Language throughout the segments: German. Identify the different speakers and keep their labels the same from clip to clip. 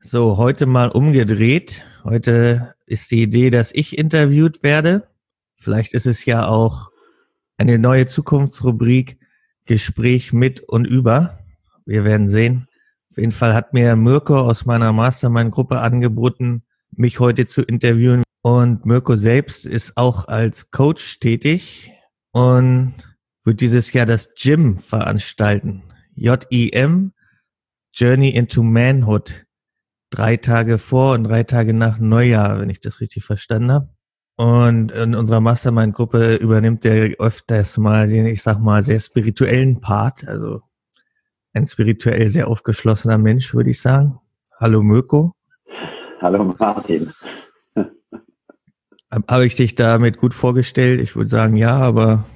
Speaker 1: So, heute mal umgedreht. Heute ist die Idee, dass ich interviewt werde. Vielleicht ist es ja auch eine neue Zukunftsrubrik, Gespräch mit und über. Wir werden sehen. Auf jeden Fall hat mir Mirko aus meiner Mastermind-Gruppe angeboten, mich heute zu interviewen. Und Mirko selbst ist auch als Coach tätig und wird dieses Jahr das Gym veranstalten. JIM, Journey into Manhood. 3 Tage vor und 3 Tage nach Neujahr, wenn ich das richtig verstanden habe. Und in unserer Mastermind-Gruppe übernimmt er öfters mal den, ich sag mal, sehr spirituellen Part. Also ein spirituell sehr aufgeschlossener Mensch, würde ich sagen. Hallo Mirko.
Speaker 2: Hallo Martin.
Speaker 1: Habe ich dich damit gut vorgestellt? Ich würde sagen, ja, aber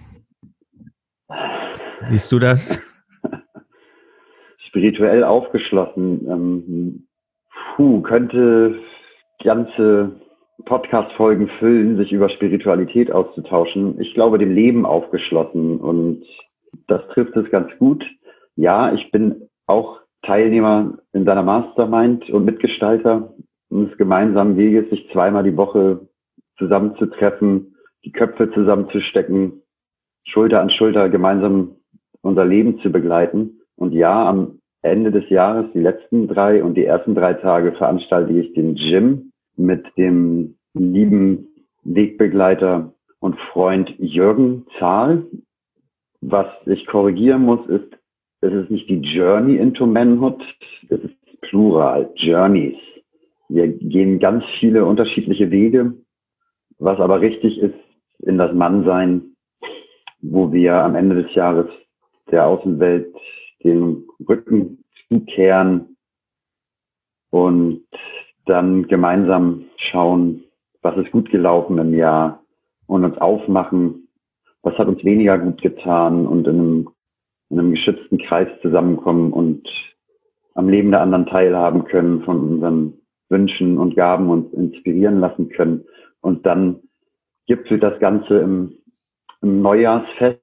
Speaker 1: siehst du das?
Speaker 2: Spirituell aufgeschlossen. Könnte ganze Podcast-Folgen füllen, sich über Spiritualität auszutauschen. Ich glaube, dem Leben aufgeschlossen, und das trifft es ganz gut. Ja, ich bin auch Teilnehmer in deiner Mastermind und Mitgestalter eines gemeinsamen Weges, sich 2-mal die Woche zusammenzutreffen, die Köpfe zusammenzustecken, Schulter an Schulter gemeinsam unser Leben zu begleiten. Und ja, am Ende des Jahres, die letzten 3 und die ersten 3 Tage, veranstalte ich den Gym mit dem lieben Wegbegleiter und Freund Jürgen Zahl. Was ich korrigieren muss, ist, es ist nicht die Journey into Manhood, es ist Plural, Journeys. Wir gehen ganz viele unterschiedliche Wege, was aber richtig ist in das Mannsein, wo wir am Ende des Jahres der Außenwelt den Rücken zukehren und dann gemeinsam schauen, was ist gut gelaufen im Jahr, und uns aufmachen, was hat uns weniger gut getan, und in einem geschützten Kreis zusammenkommen und am Leben der anderen teilhaben können, von unseren Wünschen und Gaben uns inspirieren lassen können. Und dann gipfelt das Ganze im Neujahrsfest.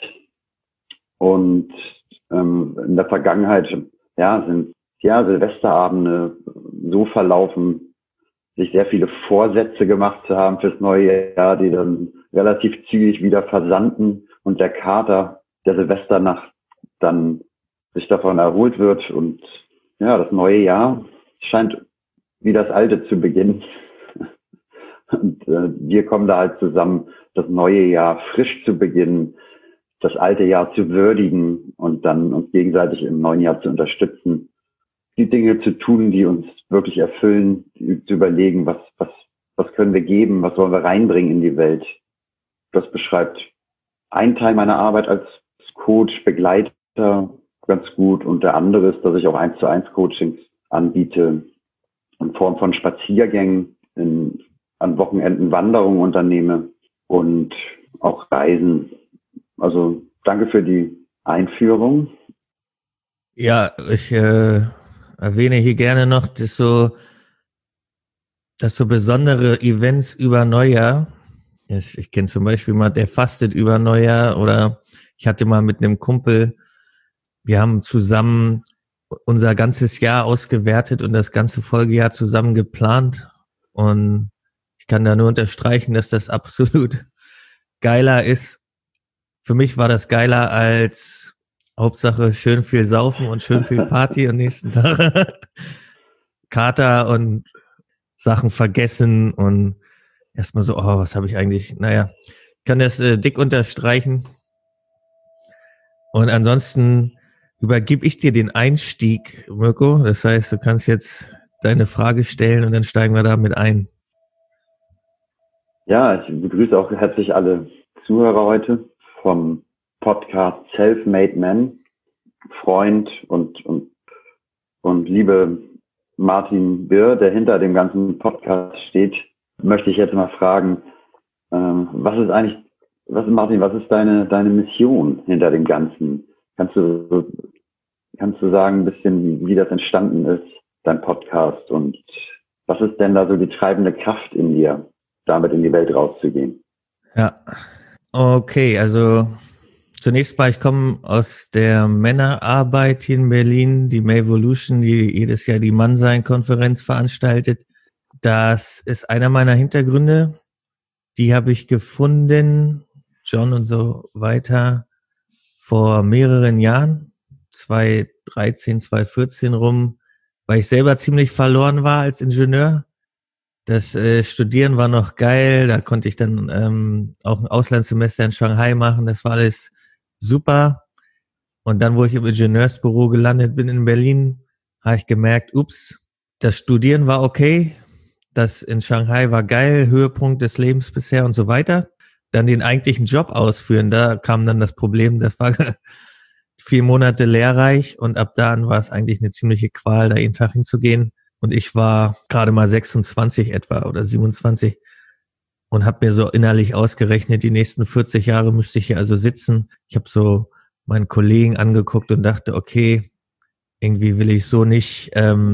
Speaker 2: Und in der Vergangenheit sind Silvesterabende so verlaufen, sich sehr viele Vorsätze gemacht zu haben fürs neue Jahr, die dann relativ zügig wieder versanden und der Kater der Silvesternacht dann sich davon erholt wird. Und ja, das neue Jahr scheint wie das alte zu beginnen. Und wir kommen da halt zusammen, das neue Jahr frisch zu beginnen, das alte Jahr zu würdigen und dann uns gegenseitig im neuen Jahr zu unterstützen, die Dinge zu tun, die uns wirklich erfüllen, zu überlegen, was können wir geben, was wollen wir reinbringen in die Welt. Das beschreibt einen Teil meiner Arbeit als Coach, Begleiter ganz gut, und der andere ist, dass ich auch 1:1 Coachings anbiete in Form von Spaziergängen, an Wochenenden Wanderungen unternehme und auch Reisen. Also danke für die Einführung.
Speaker 1: Ja, ich erwähne hier gerne noch, dass so besondere Events über Neujahr. Ich kenne zum Beispiel mal, der fastet über Neujahr, oder ich hatte mal mit einem Kumpel, wir haben zusammen unser ganzes Jahr ausgewertet und das ganze Folgejahr zusammen geplant, und ich kann da nur unterstreichen, dass das absolut geiler ist. Für mich war das geiler als Hauptsache schön viel saufen und schön viel Party am nächsten Tag. Kater und Sachen vergessen und erstmal so, was habe ich eigentlich? Naja, ich kann das dick unterstreichen. Und ansonsten übergebe ich dir den Einstieg, Mirko. Das heißt, du kannst jetzt deine Frage stellen und dann steigen wir damit ein.
Speaker 2: Ja, ich begrüße auch herzlich alle Zuhörer heute vom Podcast Self-Made Man. Freund und liebe Martin Birr, der hinter dem ganzen Podcast steht, möchte ich jetzt mal fragen, was ist deine Mission hinter dem Ganzen? Kannst du sagen ein bisschen, wie das entstanden ist, dein Podcast, und was ist denn da so die treibende Kraft in dir, damit in die Welt rauszugehen?
Speaker 1: Ja, okay, also Zunächst mal, ich komme aus der Männerarbeit hier in Berlin, die Mayvolution, die jedes Jahr die Mannsein-Konferenz veranstaltet. Das ist einer meiner Hintergründe. Die habe ich gefunden, John und so weiter, vor mehreren Jahren, 2013, 2014 rum, weil ich selber ziemlich verloren war als Ingenieur. Das Studieren war noch geil, da konnte ich dann auch ein Auslandssemester in Shanghai machen, das war alles super. Und dann, wo ich im Ingenieursbüro gelandet bin in Berlin, habe ich gemerkt, ups, das Studieren war okay, das in Shanghai war geil, Höhepunkt des Lebens bisher und so weiter. Dann den eigentlichen Job ausführen, da kam dann das Problem, das war 4 Monate lehrreich und ab da an war es eigentlich eine ziemliche Qual, da jeden Tag hinzugehen. Und ich war gerade mal 26 etwa oder 27 und habe mir so innerlich ausgerechnet, die nächsten 40 Jahre müsste ich hier also sitzen. Ich habe so meinen Kollegen angeguckt und dachte, okay, irgendwie will ich so nicht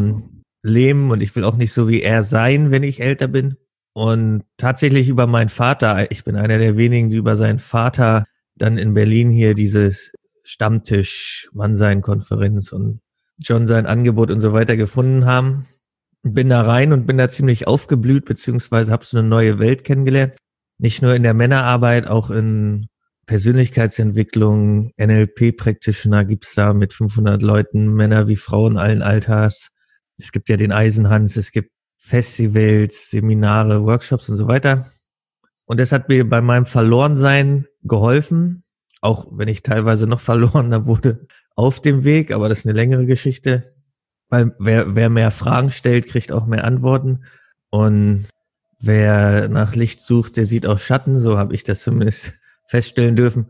Speaker 1: leben und ich will auch nicht so wie er sein, wenn ich älter bin. Und tatsächlich über meinen Vater, ich bin einer der wenigen, die über seinen Vater dann in Berlin hier dieses Stammtisch, Mannsein-Konferenz und John sein Angebot und so weiter gefunden haben. Bin da rein und bin da ziemlich aufgeblüht, beziehungsweise habe so eine neue Welt kennengelernt. Nicht nur in der Männerarbeit, auch in Persönlichkeitsentwicklung, NLP-Practitioner gibt's da mit 500 Leuten, Männer wie Frauen allen Alters. Es gibt ja den Eisenhans, es gibt Festivals, Seminare, Workshops und so weiter. Und das hat mir bei meinem Verlorensein geholfen, auch wenn ich teilweise noch verlorener wurde auf dem Weg, aber das ist eine längere Geschichte. Weil wer mehr Fragen stellt, kriegt auch mehr Antworten. Und wer nach Licht sucht, der sieht auch Schatten. So habe ich das zumindest feststellen dürfen.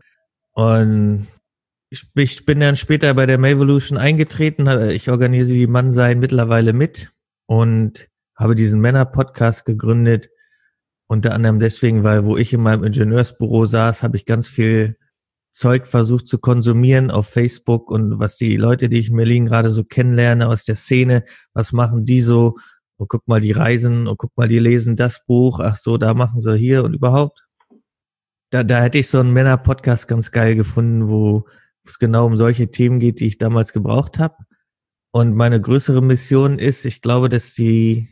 Speaker 1: Und ich bin dann später bei der Mayvolution eingetreten. Ich organisiere die Mannsein mittlerweile mit und habe diesen Männer-Podcast gegründet. Unter anderem deswegen, weil wo ich in meinem Ingenieursbüro saß, habe ich ganz viel Zeug versucht zu konsumieren auf Facebook und was die Leute, die ich in Berlin gerade so kennenlerne aus der Szene, was machen die so? Oh, guck mal, die reisen, oh, guck mal, die lesen das Buch, ach so, da machen sie hier und überhaupt. Da hätte ich so einen Männer-Podcast ganz geil gefunden, wo es genau um solche Themen geht, die ich damals gebraucht habe. Und meine größere Mission ist, ich glaube, dass die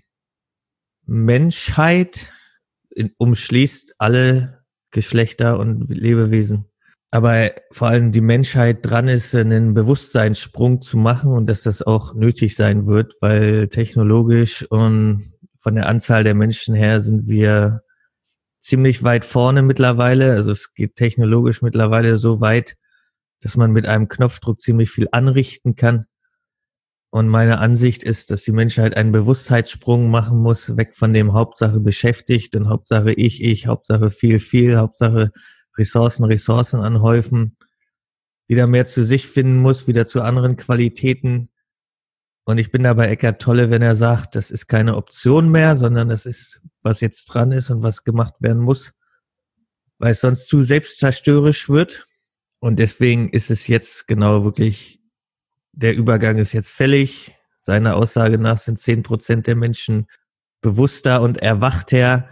Speaker 1: Menschheit umschließt alle Geschlechter und Lebewesen. Aber vor allem die Menschheit dran ist, einen Bewusstseinssprung zu machen und dass das auch nötig sein wird, weil technologisch und von der Anzahl der Menschen her sind wir ziemlich weit vorne mittlerweile. Also es geht technologisch mittlerweile so weit, dass man mit einem Knopfdruck ziemlich viel anrichten kann. Und meine Ansicht ist, dass die Menschheit einen Bewusstheitssprung machen muss, weg von dem Hauptsache beschäftigt und Hauptsache ich, Hauptsache viel, Hauptsache Ressourcen anhäufen, wieder mehr zu sich finden muss, wieder zu anderen Qualitäten. Und ich bin da bei Eckhart Tolle, wenn er sagt, das ist keine Option mehr, sondern das ist, was jetzt dran ist und was gemacht werden muss, weil es sonst zu selbstzerstörerisch wird. Und deswegen ist es jetzt genau wirklich, der Übergang ist jetzt fällig. Seiner Aussage nach sind 10% der Menschen bewusster und erwachter,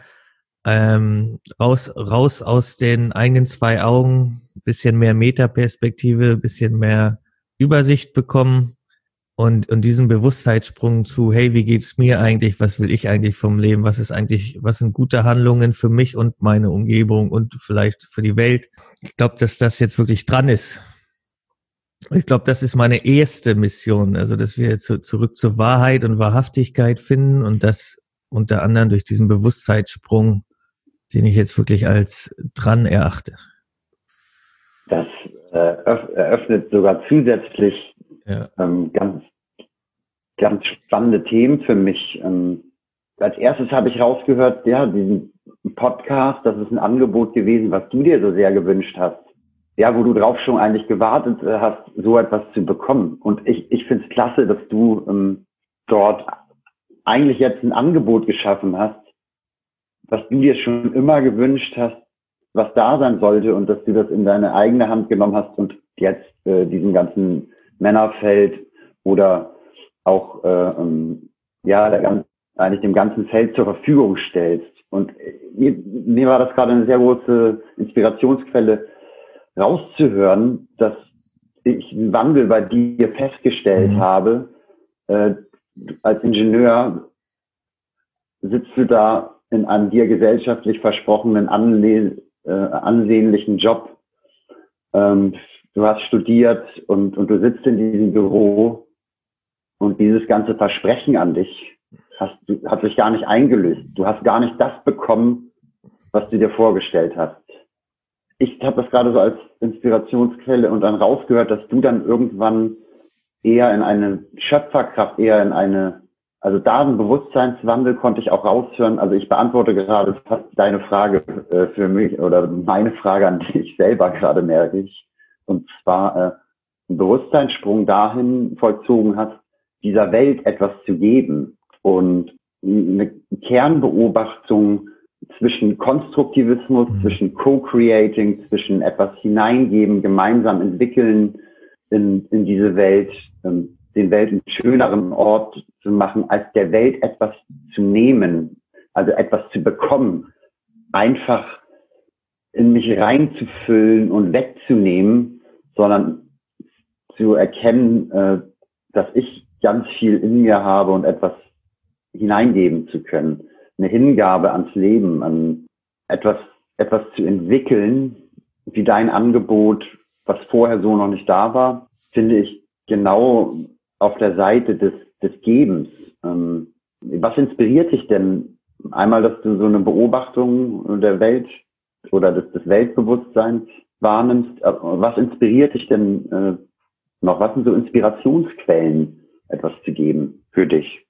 Speaker 1: raus aus den eigenen 2 Augen, bisschen mehr Metaperspektive, bisschen mehr Übersicht bekommen und diesen Bewusstheitssprung zu, hey, wie geht's mir eigentlich, was will ich eigentlich vom Leben, was sind gute Handlungen für mich und meine Umgebung und vielleicht für die Welt. Ich glaube, dass das jetzt wirklich dran ist. Ich glaube, das ist meine erste Mission, also dass wir zurück zur Wahrheit und Wahrhaftigkeit finden und das unter anderem durch diesen Bewusstheitssprung, den ich jetzt wirklich als dran erachte.
Speaker 2: Das eröffnet sogar zusätzlich ganz spannende Themen für mich. Als erstes habe ich rausgehört, ja, diesen Podcast, das ist ein Angebot gewesen, was du dir so sehr gewünscht hast. Ja, wo du drauf schon eigentlich gewartet hast, so etwas zu bekommen. Und ich finde es klasse, dass du dort eigentlich jetzt ein Angebot geschaffen hast, was du dir schon immer gewünscht hast, was da sein sollte und dass du das in deine eigene Hand genommen hast und jetzt diesem ganzen Männerfeld oder auch eigentlich dem ganzen Feld zur Verfügung stellst. Und mir war das gerade eine sehr große Inspirationsquelle, rauszuhören, dass ich einen Wandel bei dir festgestellt habe. Als Ingenieur sitzt du da in einem dir gesellschaftlich versprochenen ansehnlichen Job. Du hast studiert und du sitzt in diesem Büro und dieses ganze Versprechen an dich hat sich gar nicht eingelöst. Du hast gar nicht das bekommen, was du dir vorgestellt hast. Ich habe das gerade so als Inspirationsquelle und dann rausgehört, dass du dann irgendwann eher in eine Schöpferkraft, also da einen Bewusstseinswandel konnte ich auch raushören. Also ich beantworte gerade fast deine Frage für mich oder meine Frage an dich selber gerade, merke ich. Und zwar einen Bewusstseinssprung dahin vollzogen hast, dieser Welt etwas zu geben und eine Kernbeobachtung zwischen Konstruktivismus, zwischen Co-Creating, zwischen etwas hineingeben, gemeinsam entwickeln in diese Welt, den Welt einen schöneren Ort zu machen, als der Welt etwas zu nehmen, also etwas zu bekommen, einfach in mich reinzufüllen und wegzunehmen, sondern zu erkennen, dass ich ganz viel in mir habe und etwas hineingeben zu können. Eine Hingabe ans Leben, an etwas zu entwickeln, wie dein Angebot, was vorher so noch nicht da war, finde ich genau auf der Seite des Gebens. Was inspiriert dich denn? Einmal, dass du so eine Beobachtung der Welt oder des Weltbewusstseins wahrnimmst. Was inspiriert dich denn noch? Was sind so Inspirationsquellen, etwas zu geben für dich?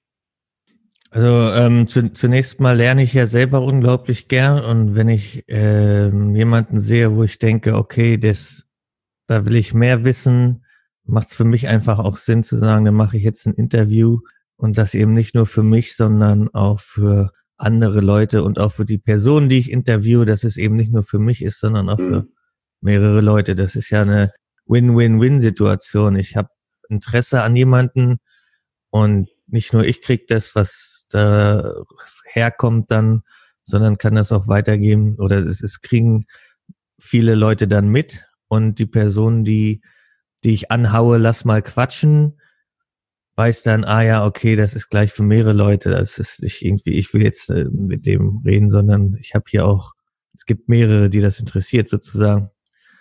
Speaker 1: Also zunächst mal lerne ich ja selber unglaublich gern und wenn ich jemanden sehe, wo ich denke, okay, da will ich mehr wissen, macht es für mich einfach auch Sinn zu sagen, dann mache ich jetzt ein Interview und das eben nicht nur für mich, sondern auch für andere Leute und auch für die Personen, die ich interviewe, dass es eben nicht nur für mich ist, sondern auch für mehrere Leute. Das ist ja eine Win-Win-Win-Situation. Ich habe Interesse an jemanden und nicht nur ich krieg das, was da herkommt dann, sondern kann das auch weitergeben oder es kriegen viele Leute dann mit und die Person, die ich anhaue, lass mal quatschen, weiß dann, ja, okay, das ist gleich für mehrere Leute, das ist nicht irgendwie, ich will jetzt mit dem reden, sondern ich habe hier auch, es gibt mehrere, die das interessiert sozusagen.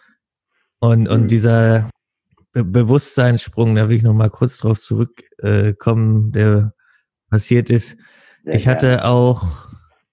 Speaker 1: Und dieser Bewusstseinssprung, da will ich noch mal kurz drauf zurückkommen, der passiert ist. Ich hatte auch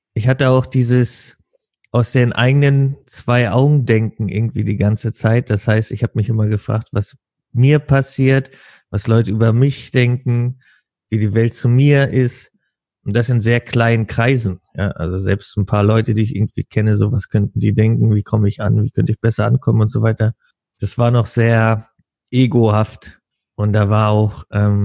Speaker 1: dieses aus den eigenen 2 Augen denken irgendwie die ganze Zeit. Das heißt, ich habe mich immer gefragt, was mir passiert, was Leute über mich denken, wie die Welt zu mir ist. Und das in sehr kleinen Kreisen. Ja, also selbst ein paar Leute, die ich irgendwie kenne, so was könnten die denken, wie komme ich an, wie könnte ich besser ankommen und so weiter. Das war noch sehr egohaft und da war auch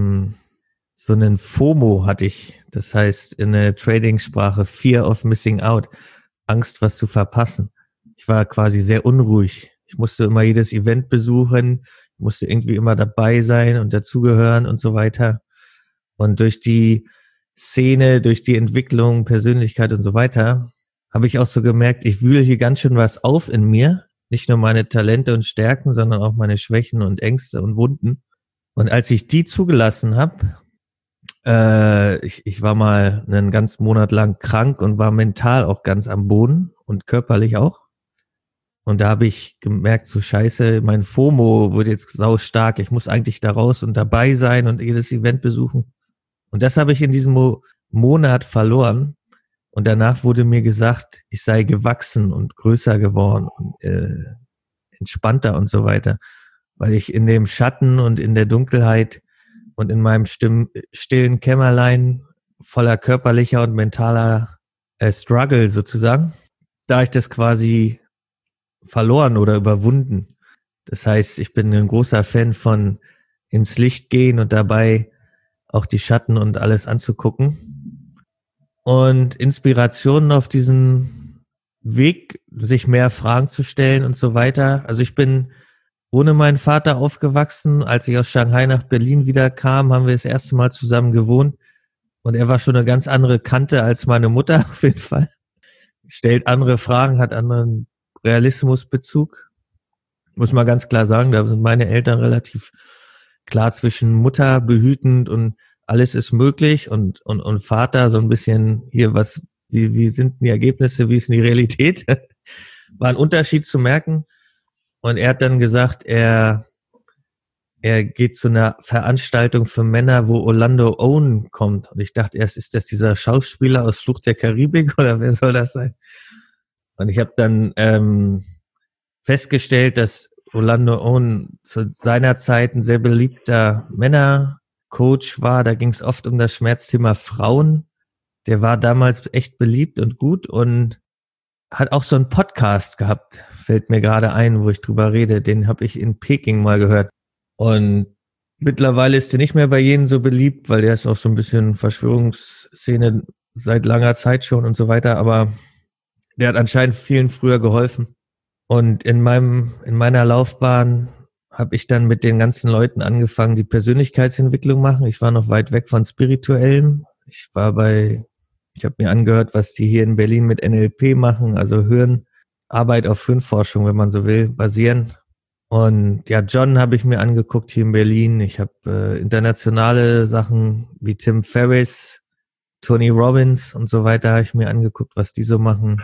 Speaker 1: so einen FOMO hatte ich, das heißt in der Trading-Sprache Fear of Missing Out, Angst, was zu verpassen. Ich war quasi sehr unruhig. Ich musste immer jedes Event besuchen, musste irgendwie immer dabei sein und dazugehören und so weiter. Und durch die Szene, durch die Entwicklung, Persönlichkeit und so weiter, habe ich auch so gemerkt, ich wühle hier ganz schön was auf in mir. Nicht nur meine Talente und Stärken, sondern auch meine Schwächen und Ängste und Wunden. Und als ich die zugelassen habe, ich war mal einen ganzen Monat lang krank und war mental auch ganz am Boden und körperlich auch. Und da habe ich gemerkt, so scheiße, mein FOMO wird jetzt sau stark. Ich muss eigentlich da raus und dabei sein und jedes Event besuchen. Und das habe ich in diesem Monat verloren. Und danach wurde mir gesagt, ich sei gewachsen und größer geworden und entspannter und so weiter. Weil ich in dem Schatten und in der Dunkelheit und in meinem stillen Kämmerlein voller körperlicher und mentaler Struggle sozusagen, da ich das quasi verloren oder überwunden. Das heißt, ich bin ein großer Fan von ins Licht gehen und dabei auch die Schatten und alles anzugucken. Und Inspirationen auf diesem Weg, sich mehr Fragen zu stellen und so weiter. Also ich bin ohne meinen Vater aufgewachsen. Als ich aus Shanghai nach Berlin wieder kam, haben wir das erste Mal zusammen gewohnt. Und er war schon eine ganz andere Kante als meine Mutter auf jeden Fall. Stellt andere Fragen, hat anderen Realismusbezug. Muss man ganz klar sagen, da sind meine Eltern relativ klar zwischen Mutter behütend und alles ist möglich und Vater so ein bisschen hier, wie sind die Ergebnisse, wie ist denn die Realität? War ein Unterschied zu merken. Und er hat dann gesagt, er geht zu einer Veranstaltung für Männer, wo Orlando Owen kommt. Und ich dachte erst, ist das dieser Schauspieler aus Fluch der Karibik oder wer soll das sein? Und ich habe dann festgestellt, dass Orlando Owen zu seiner Zeit ein sehr beliebter Männercoach war. Da ging es oft um das Schmerzthema Frauen. Der war damals echt beliebt und gut und hat auch so einen Podcast gehabt, fällt mir gerade ein, wo ich drüber rede. Den habe ich in Peking mal gehört. Und mittlerweile ist der nicht mehr bei jedem so beliebt, weil der ist auch so ein bisschen Verschwörungsszene seit langer Zeit schon und so weiter. Aber der hat anscheinend vielen früher geholfen. Und in meiner Laufbahn habe ich dann mit den ganzen Leuten angefangen, die Persönlichkeitsentwicklung machen. Ich war noch weit weg von Spirituellem. Ich habe mir angehört, was die hier in Berlin mit NLP machen, also Arbeit auf Hirnforschung, wenn man so will, basieren. Und ja, John habe ich mir angeguckt hier in Berlin. Ich habe internationale Sachen wie Tim Ferriss, Tony Robbins und so weiter habe ich mir angeguckt, was die so machen.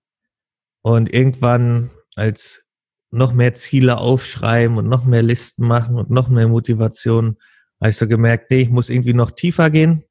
Speaker 1: Und irgendwann, als noch mehr Ziele aufschreiben und noch mehr Listen machen und noch mehr Motivation, habe ich so gemerkt, nee, ich muss irgendwie noch tiefer gehen.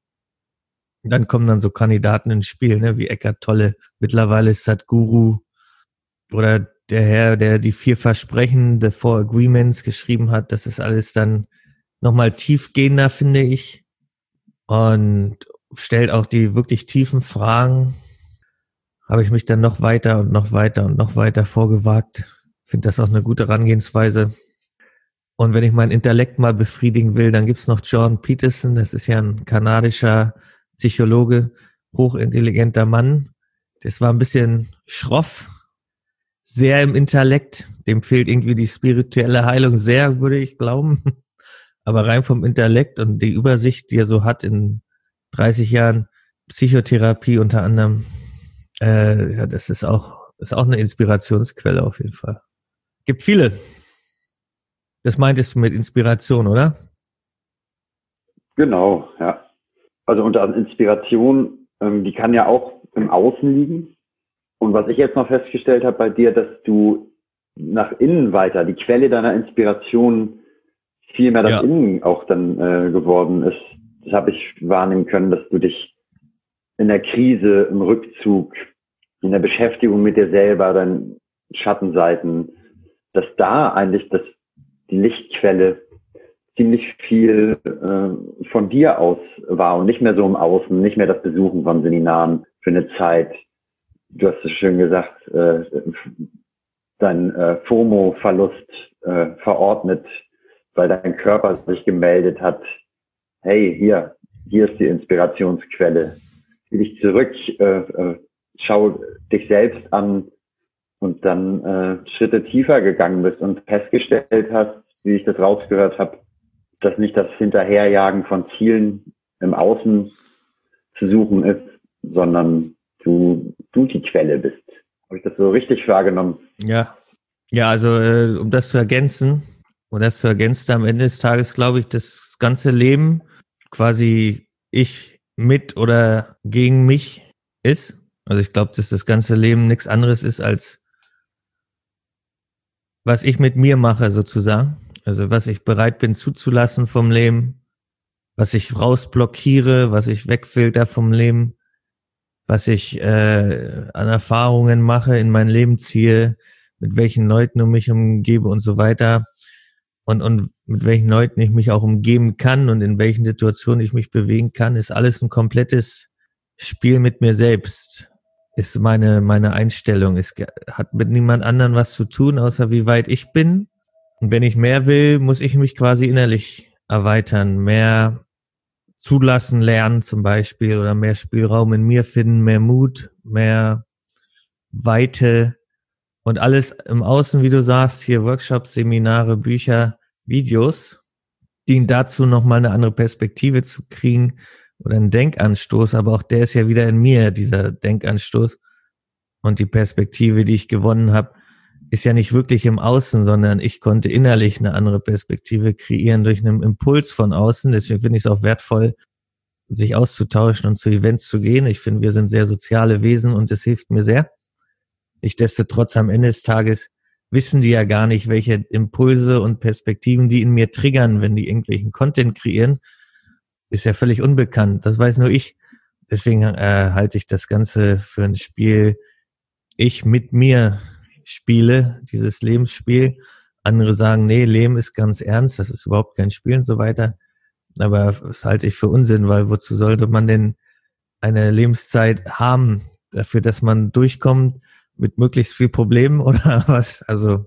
Speaker 1: Dann kommen dann so Kandidaten ins Spiel, ne, wie Eckhart Tolle. Mittlerweile ist Sadhguru oder der Herr, der die 4 Versprechen, the 4 Agreements geschrieben hat. Das ist alles dann nochmal tiefgehender, finde ich. Und stellt auch die wirklich tiefen Fragen. Habe ich mich dann noch weiter und noch weiter und noch weiter vorgewagt. Finde das auch eine gute Herangehensweise. Und wenn ich meinen Intellekt mal befriedigen will, dann gibt's noch Jordan Peterson. Das ist ja ein kanadischer Psychologe, hochintelligenter Mann. Das war ein bisschen schroff, sehr im Intellekt. Dem fehlt irgendwie die spirituelle Heilung sehr, würde ich glauben. Aber rein vom Intellekt und die Übersicht, die er so hat in 30 Jahren Psychotherapie unter anderem, ja, das ist auch eine Inspirationsquelle auf jeden Fall. Gibt viele. Das meintest du mit Inspiration, oder?
Speaker 2: Genau, ja. Also unter Inspiration, die kann ja auch im Außen liegen. Und was ich jetzt noch festgestellt habe bei dir, dass du nach innen weiter, die Quelle deiner Inspiration viel mehr das Innen auch dann geworden ist. Das habe ich wahrnehmen können, dass du dich in der Krise, im Rückzug, in der Beschäftigung mit dir selber, deinen Schattenseiten, dass da eigentlich die Lichtquelle ziemlich viel von dir aus war und nicht mehr so im Außen, nicht mehr das Besuchen von Seminaren für eine Zeit. Du hast es schön gesagt, dein FOMO-Verlust verordnet, weil dein Körper sich gemeldet hat, hey, hier ist die Inspirationsquelle. Zieh dich zurück, schau dich selbst an und dann Schritte tiefer gegangen bist und festgestellt hast, wie ich das rausgehört habe, dass nicht das Hinterherjagen von Zielen im Außen zu suchen ist, sondern du die Quelle bist. Habe ich das so richtig wahrgenommen?
Speaker 1: Ja, also um das zu ergänzen, am Ende des Tages, glaube ich, das ganze Leben quasi ich mit oder gegen mich ist. Also ich glaube, dass das ganze Leben nichts anderes ist, als was ich mit mir mache sozusagen. Also was ich bereit bin zuzulassen vom Leben, was ich rausblockiere, was ich wegfilter vom Leben, was ich an Erfahrungen mache, in mein Leben ziehe, mit welchen Leuten um mich umgebe und so weiter und mit welchen Leuten ich mich auch umgeben kann und in welchen Situationen ich mich bewegen kann, ist alles ein komplettes Spiel mit mir selbst, ist meine Einstellung. Es hat mit niemand anderem was zu tun, außer wie weit ich bin. Und wenn ich mehr will, muss ich mich quasi innerlich erweitern, mehr zulassen lernen zum Beispiel oder mehr Spielraum in mir finden, mehr Mut, mehr Weite und alles im Außen, wie du sagst, hier Workshops, Seminare, Bücher, Videos, dienen dazu, nochmal eine andere Perspektive zu kriegen oder einen Denkanstoß, aber auch der ist ja wieder in mir, dieser Denkanstoß und die Perspektive, die ich gewonnen habe, ist ja nicht wirklich im Außen, sondern ich konnte innerlich eine andere Perspektive kreieren durch einen Impuls von außen. Deswegen finde ich es auch wertvoll, sich auszutauschen und zu Events zu gehen. Ich finde, wir sind sehr soziale Wesen und das hilft mir sehr. Nichtsdestotrotz am Ende des Tages wissen die ja gar nicht, welche Impulse und Perspektiven die in mir triggern, wenn die irgendwelchen Content kreieren. Ist ja völlig unbekannt. Das weiß nur ich. Deswegen halte ich das Ganze für ein Spiel, ich mit mir spiele, dieses Lebensspiel. Andere sagen, nee, Leben ist ganz ernst, das ist überhaupt kein Spiel und so weiter. Aber das halte ich für Unsinn, weil wozu sollte man denn eine Lebenszeit haben, dafür, dass man durchkommt mit möglichst viel Problemen oder was? Also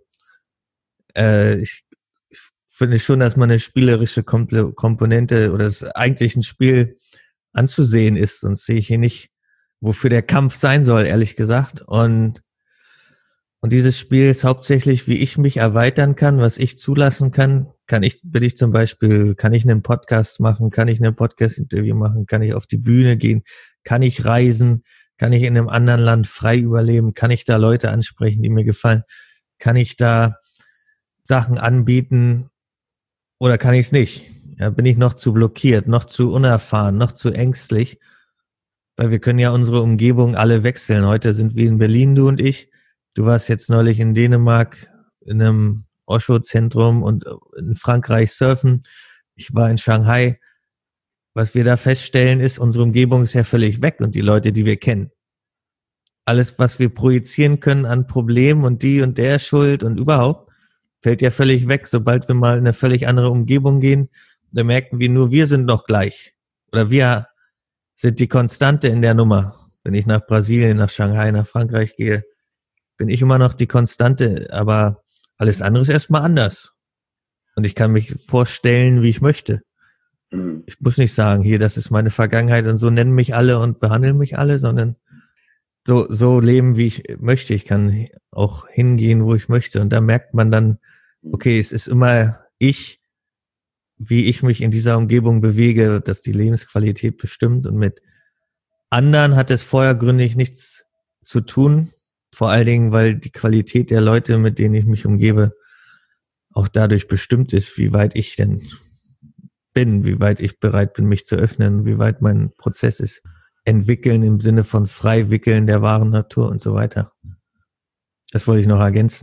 Speaker 1: ich finde schon, dass man eine spielerische Komponente oder das eigentlich ein Spiel anzusehen ist, sonst sehe ich hier nicht, wofür der Kampf sein soll, ehrlich gesagt. Und dieses Spiel ist hauptsächlich, wie ich mich erweitern kann, was ich zulassen kann. Kann ich einen Podcast machen, kann ich ein Podcast-Interview machen, kann ich auf die Bühne gehen, kann ich reisen, kann ich in einem anderen Land frei überleben, kann ich da Leute ansprechen, die mir gefallen, kann ich da Sachen anbieten oder kann ich es nicht? Ja, bin ich noch zu blockiert, noch zu unerfahren, noch zu ängstlich, weil wir können ja unsere Umgebung alle wechseln. Heute sind wir in Berlin, du und ich. Du warst jetzt neulich in Dänemark in einem Osho-Zentrum und in Frankreich surfen. Ich war in Shanghai. Was wir da feststellen ist, unsere Umgebung ist ja völlig weg und die Leute, die wir kennen. Alles, was wir projizieren können an Problemen und die und der Schuld und überhaupt, fällt ja völlig weg, sobald wir mal in eine völlig andere Umgebung gehen. Da merken wir nur, wir sind noch gleich. Oder wir sind die Konstante in der Nummer. Wenn ich nach Brasilien, nach Shanghai, nach Frankreich gehe, bin ich immer noch die Konstante, aber alles andere ist erstmal anders. Und ich kann mich vorstellen, wie ich möchte. Ich muss nicht sagen, hier, das ist meine Vergangenheit und so nennen mich alle und behandeln mich alle, sondern so leben, wie ich möchte. Ich kann auch hingehen, wo ich möchte. Und da merkt man dann, okay, es ist immer ich, wie ich mich in dieser Umgebung bewege, dass die Lebensqualität bestimmt. Und mit anderen hat es vordergründig nichts zu tun. Vor allen Dingen, weil die Qualität der Leute, mit denen ich mich umgebe, auch dadurch bestimmt ist, wie weit ich denn bin, wie weit ich bereit bin, mich zu öffnen, wie weit mein Prozess ist. Entwickeln im Sinne von frei wickeln der wahren Natur und so weiter. Das wollte ich noch ergänzen.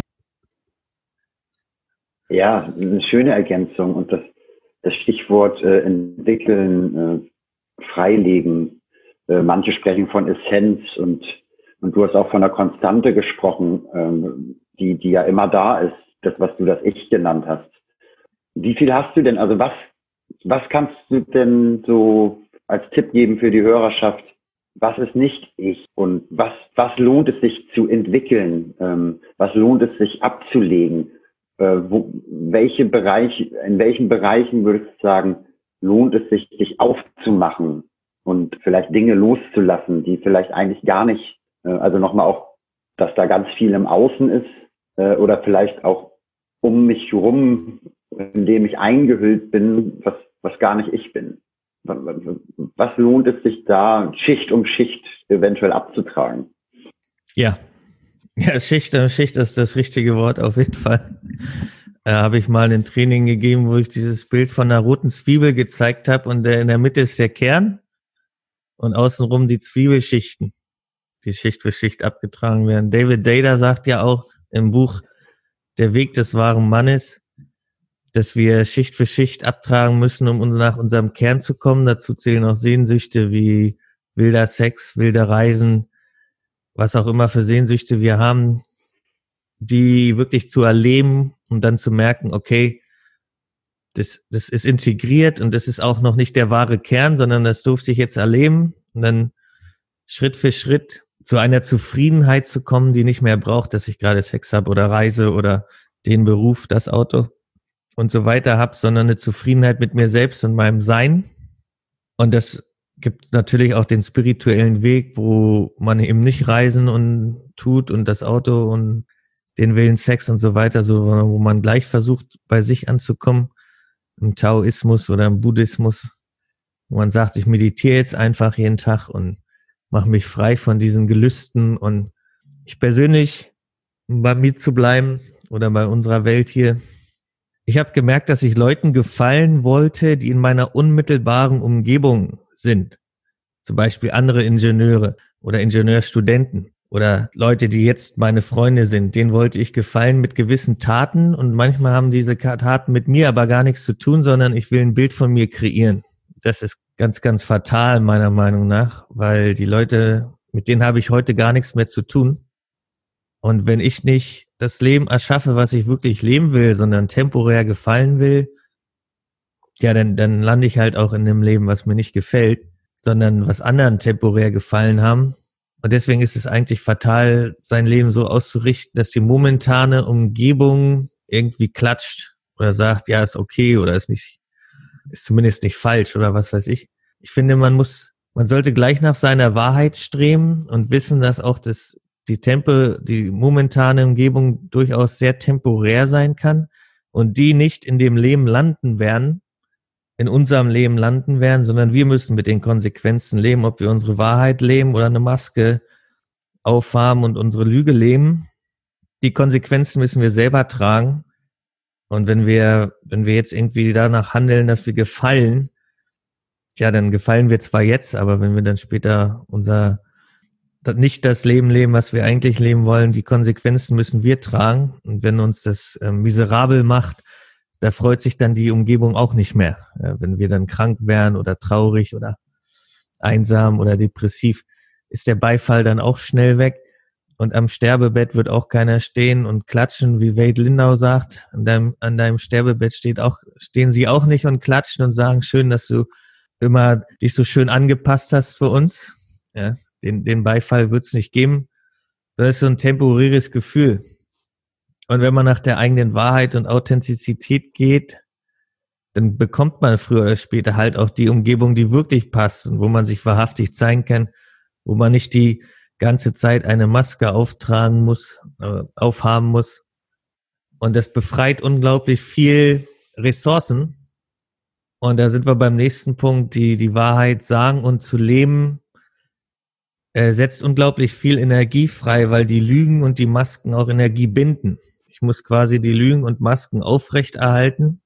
Speaker 2: Ja, eine schöne Ergänzung. Und das Stichwort entwickeln, freilegen. Manche sprechen von Essenz und du hast auch von einer Konstante gesprochen, die ja immer da ist, das, was du das Ich genannt hast. Wie viel hast du denn, also was kannst du denn so als Tipp geben für die Hörerschaft? Was ist nicht ich und was lohnt es sich zu entwickeln? Was lohnt es sich abzulegen? In welchen Bereichen würdest du sagen, lohnt es sich aufzumachen und vielleicht Dinge loszulassen, die vielleicht eigentlich gar nicht, also nochmal auch, dass da ganz viel im Außen ist oder vielleicht auch um mich herum, in dem ich eingehüllt bin, was gar nicht ich bin. Was lohnt es sich da, Schicht um Schicht eventuell abzutragen?
Speaker 1: Ja, Schicht um Schicht ist das richtige Wort auf jeden Fall. Habe ich mal ein Training gegeben, wo ich dieses Bild von einer roten Zwiebel gezeigt habe und in der Mitte ist der Kern und außenrum die Zwiebelschichten, die Schicht für Schicht abgetragen werden. David Data sagt ja auch im Buch Der Weg des wahren Mannes, dass wir Schicht für Schicht abtragen müssen, um nach unserem Kern zu kommen. Dazu zählen auch Sehnsüchte wie wilder Sex, wilde Reisen, was auch immer für Sehnsüchte wir haben, die wirklich zu erleben und dann zu merken, okay, das ist integriert und das ist auch noch nicht der wahre Kern, sondern das durfte ich jetzt erleben und dann Schritt für Schritt zu einer Zufriedenheit zu kommen, die nicht mehr braucht, dass ich gerade Sex habe oder reise oder den Beruf, das Auto und so weiter habe, sondern eine Zufriedenheit mit mir selbst und meinem Sein. Und das gibt natürlich auch den spirituellen Weg, wo man eben nicht reisen und tut und das Auto und den Willen Sex und so weiter, so wo man gleich versucht, bei sich anzukommen, im Taoismus oder im Buddhismus, wo man sagt, ich meditiere jetzt einfach jeden Tag und mache mich frei von diesen Gelüsten. Und ich persönlich um bei mir zu bleiben oder bei unserer Welt hier. Ich habe gemerkt, dass ich Leuten gefallen wollte, die in meiner unmittelbaren Umgebung sind. Zum Beispiel andere Ingenieure oder Ingenieurstudenten oder Leute, die jetzt meine Freunde sind. Denen wollte ich gefallen mit gewissen Taten und manchmal haben diese Taten mit mir aber gar nichts zu tun, sondern ich will ein Bild von mir kreieren. Das ist ganz, ganz fatal meiner Meinung nach, weil die Leute, mit denen habe ich heute gar nichts mehr zu tun. Und wenn ich nicht das Leben erschaffe, was ich wirklich leben will, sondern temporär gefallen will, ja, dann lande ich halt auch in einem Leben, was mir nicht gefällt, sondern was anderen temporär gefallen haben. Und deswegen ist es eigentlich fatal, sein Leben so auszurichten, dass die momentane Umgebung irgendwie klatscht oder sagt, ja, ist okay oder ist zumindest nicht falsch oder was weiß ich. Ich finde, man sollte gleich nach seiner Wahrheit streben und wissen, dass auch die momentane Umgebung durchaus sehr temporär sein kann und die nicht in dem Leben landen werden, in unserem Leben landen werden, sondern wir müssen mit den Konsequenzen leben, ob wir unsere Wahrheit leben oder eine Maske aufhaben und unsere Lüge leben. Die Konsequenzen müssen wir selber tragen. Und wenn wir jetzt irgendwie danach handeln, dass wir gefallen, ja, dann gefallen wir zwar jetzt, aber wenn wir dann später nicht das Leben leben, was wir eigentlich leben wollen, die Konsequenzen müssen wir tragen. Und wenn uns das miserabel macht, da freut sich dann die Umgebung auch nicht mehr. Ja, wenn wir dann krank wären oder traurig oder einsam oder depressiv, ist der Beifall dann auch schnell weg. Und am Sterbebett wird auch keiner stehen und klatschen, wie Wade Lindau sagt. An deinem Sterbebett stehen sie auch nicht und klatschen und sagen, schön, dass du immer dich so schön angepasst hast für uns. Ja, den Beifall wird es nicht geben. Das ist so ein temporäres Gefühl. Und wenn man nach der eigenen Wahrheit und Authentizität geht, dann bekommt man früher oder später halt auch die Umgebung, die wirklich passt und wo man sich wahrhaftig zeigen kann, wo man nicht die ganze Zeit eine Maske aufhaben muss. Und das befreit unglaublich viel Ressourcen. Und da sind wir beim nächsten Punkt, die Wahrheit sagen und zu leben, setzt unglaublich viel Energie frei, weil die Lügen und die Masken auch Energie binden. Ich muss quasi die Lügen und Masken aufrechterhalten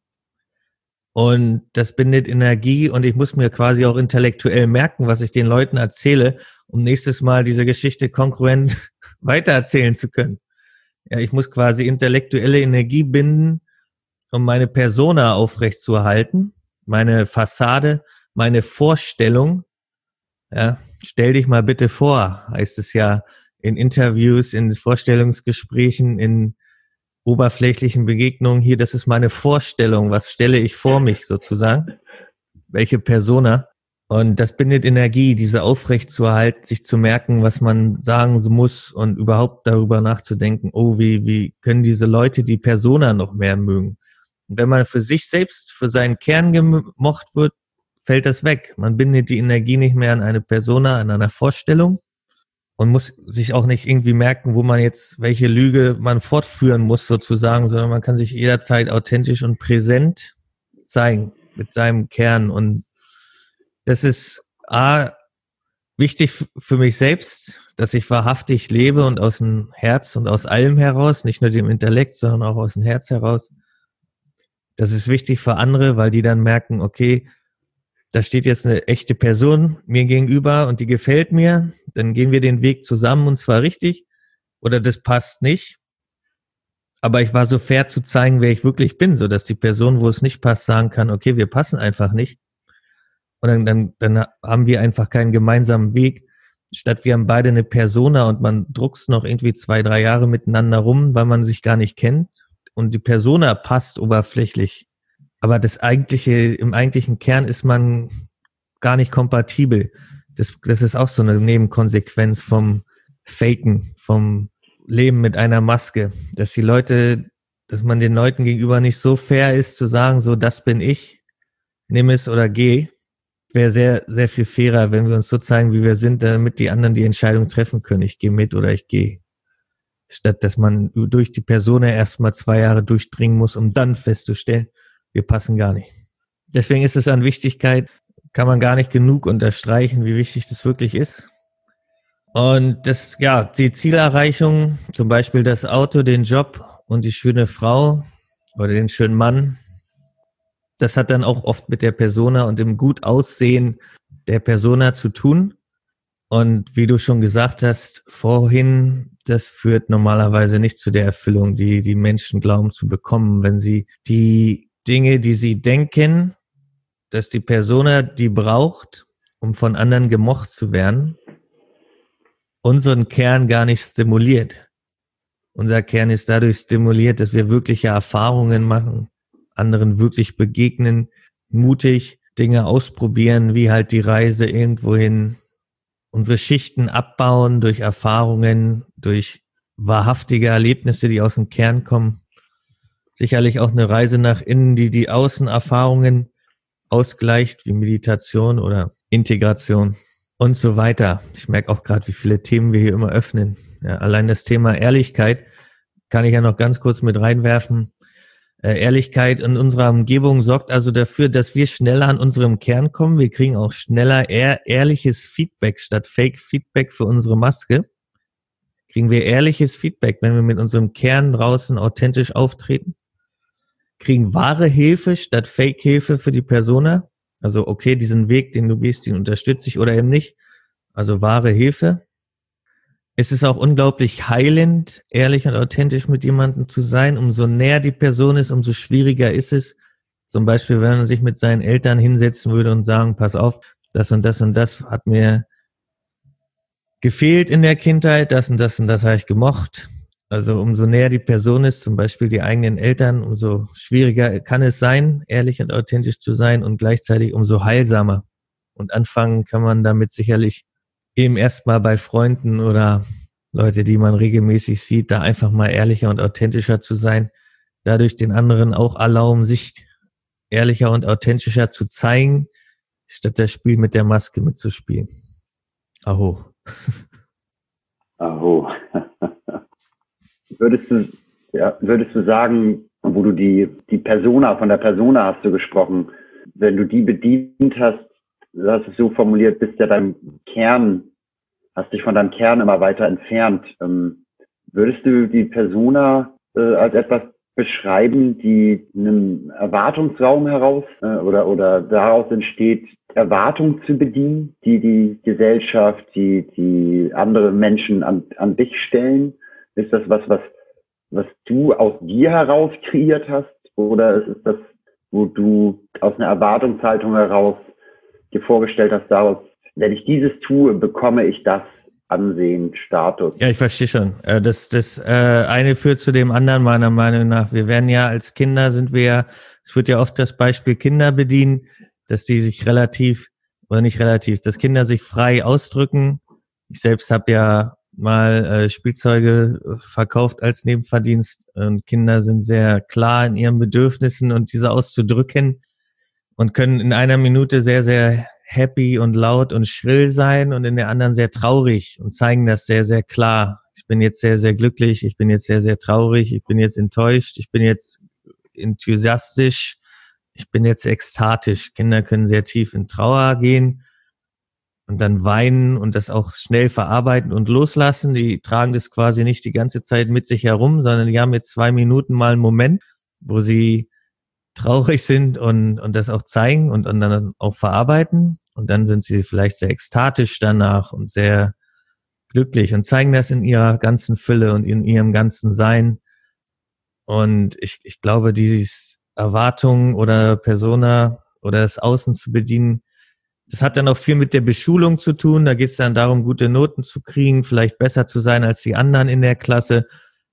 Speaker 1: und das bindet Energie und ich muss mir quasi auch intellektuell merken, was ich den Leuten erzähle, um nächstes Mal diese Geschichte kongruent weitererzählen zu können. Ja, ich muss quasi intellektuelle Energie binden, um meine Persona aufrechtzuerhalten, meine Fassade, meine Vorstellung. Ja, stell dich mal bitte vor, heißt es ja in Interviews, in Vorstellungsgesprächen, in oberflächlichen Begegnungen hier, das ist meine Vorstellung, was stelle ich vor mich sozusagen, welche Persona. Und das bindet Energie, diese aufrechtzuerhalten, sich zu merken, was man sagen muss und überhaupt darüber nachzudenken, oh, wie können diese Leute die Persona noch mehr mögen. Und wenn man für sich selbst, für seinen Kern gemocht wird, fällt das weg. Man bindet die Energie nicht mehr an eine Persona, an einer Vorstellung und muss sich auch nicht irgendwie merken, wo man jetzt, welche Lüge man fortführen muss sozusagen, sondern man kann sich jederzeit authentisch und präsent zeigen mit seinem Kern. Und das ist wichtig für mich selbst, dass ich wahrhaftig lebe und aus dem Herz und aus allem heraus, nicht nur dem Intellekt, sondern auch aus dem Herz heraus. Das ist wichtig für andere, weil die dann merken, okay, da steht jetzt eine echte Person mir gegenüber und die gefällt mir, dann gehen wir den Weg zusammen und zwar richtig oder das passt nicht. Aber ich war so fair zu zeigen, wer ich wirklich bin, so dass die Person, wo es nicht passt, sagen kann, okay, wir passen einfach nicht. Und dann haben wir einfach keinen gemeinsamen Weg. Statt wir haben beide eine Persona und man druckst noch irgendwie 2-3 Jahre miteinander rum, weil man sich gar nicht kennt und die Persona passt oberflächlich. Aber im eigentlichen Kern ist man gar nicht kompatibel. Das ist auch so eine Nebenkonsequenz vom Faken, vom Leben mit einer Maske. Dass man den Leuten gegenüber nicht so fair ist, zu sagen, so, das bin ich, nimm es oder geh. Wäre sehr, sehr viel fairer, wenn wir uns so zeigen, wie wir sind, damit die anderen die Entscheidung treffen können. Ich gehe mit oder ich gehe. Statt dass man durch die Persona erstmal 2 Jahre durchdringen muss, um dann festzustellen, wir passen gar nicht. Deswegen ist es an Wichtigkeit, kann man gar nicht genug unterstreichen, wie wichtig das wirklich ist. Und das, ja, die Zielerreichung, zum Beispiel das Auto, den Job und die schöne Frau oder den schönen Mann, das hat dann auch oft mit der Persona und dem Gutaussehen der Persona zu tun. Und wie du schon gesagt hast vorhin, das führt normalerweise nicht zu der Erfüllung, die die Menschen glauben zu bekommen, wenn sie die Dinge, die sie denken, dass die Persona die braucht, um von anderen gemocht zu werden, unseren Kern gar nicht stimuliert. Unser Kern ist dadurch stimuliert, dass wir wirkliche Erfahrungen machen, anderen wirklich begegnen, mutig Dinge ausprobieren, wie halt die Reise irgendwohin, unsere Schichten abbauen durch Erfahrungen, durch wahrhaftige Erlebnisse, die aus dem Kern kommen. Sicherlich auch eine Reise nach innen, die die Außenerfahrungen ausgleicht, wie Meditation oder Integration und so weiter. Ich merke auch gerade, wie viele Themen wir hier immer öffnen. Ja, allein das Thema Ehrlichkeit kann ich ja noch ganz kurz mit reinwerfen. Ehrlichkeit in unserer Umgebung sorgt also dafür, dass wir schneller an unserem Kern kommen. Wir kriegen auch schneller ehrliches Feedback statt Fake-Feedback für unsere Maske. Kriegen wir ehrliches Feedback, wenn wir mit unserem Kern draußen authentisch auftreten. Kriegen wahre Hilfe statt Fake-Hilfe für die Persona. Also okay, diesen Weg, den du gehst, den unterstütze ich oder eben nicht. Also wahre Hilfe. Es ist auch unglaublich heilend, ehrlich und authentisch mit jemandem zu sein. Umso näher die Person ist, umso schwieriger ist es. Zum Beispiel, wenn man sich mit seinen Eltern hinsetzen würde und sagen, pass auf, das und das und das hat mir gefehlt in der Kindheit, das und das und das habe ich gemocht. Also umso näher die Person ist, zum Beispiel die eigenen Eltern, umso schwieriger kann es sein, ehrlich und authentisch zu sein und gleichzeitig umso heilsamer. Und anfangen kann man damit sicherlich eben erstmal bei Freunden oder Leute, die man regelmäßig sieht, da einfach mal ehrlicher und authentischer zu sein, dadurch den anderen auch erlauben, sich ehrlicher und authentischer zu zeigen, statt das Spiel mit der Maske mitzuspielen. Aho.
Speaker 2: Aho. Würdest du sagen, wo du die Persona, von der Persona hast du gesprochen, wenn du die bedient hast, du hast es so formuliert, bist ja deinem Kern, hast dich von deinem Kern immer weiter entfernt. Würdest du die Persona als etwas beschreiben, die einem Erwartungsraum heraus oder daraus entsteht, Erwartungen zu bedienen, die die Gesellschaft, die andere Menschen an dich stellen? Ist das was du aus dir heraus kreiert hast? Oder ist es das, wo du aus einer Erwartungshaltung heraus dir vorgestellt hast, daraus, wenn ich dieses tue, bekomme ich das Ansehen, Status?
Speaker 1: Ja, ich verstehe schon. Das eine führt zu dem anderen, meiner Meinung nach. Wir werden ja als Kinder, es wird ja oft das Beispiel Kinder bedienen, dass die sich dass Kinder sich frei ausdrücken. Ich selbst habe ja mal Spielzeuge verkauft als Nebenverdienst und Kinder sind sehr klar in ihren Bedürfnissen und diese auszudrücken und können in einer Minute sehr, sehr happy und laut und schrill sein und in der anderen sehr traurig und zeigen das sehr, sehr klar. Ich bin jetzt sehr, sehr glücklich, ich bin jetzt sehr, sehr traurig, ich bin jetzt enttäuscht, ich bin jetzt enthusiastisch, ich bin jetzt ekstatisch. Kinder können sehr tief in Trauer gehen und dann weinen und das auch schnell verarbeiten und loslassen. Die tragen das quasi nicht die ganze Zeit mit sich herum, sondern die haben jetzt 2 Minuten mal einen Moment, wo sie traurig sind und das auch zeigen und dann auch verarbeiten. Und dann sind sie vielleicht sehr ekstatisch danach und sehr glücklich und zeigen das in ihrer ganzen Fülle und in ihrem ganzen Sein. Und ich glaube, dieses Erwartung oder Persona oder das Außen zu bedienen, das hat dann auch viel mit der Beschulung zu tun. Da geht es dann darum, gute Noten zu kriegen, vielleicht besser zu sein als die anderen in der Klasse.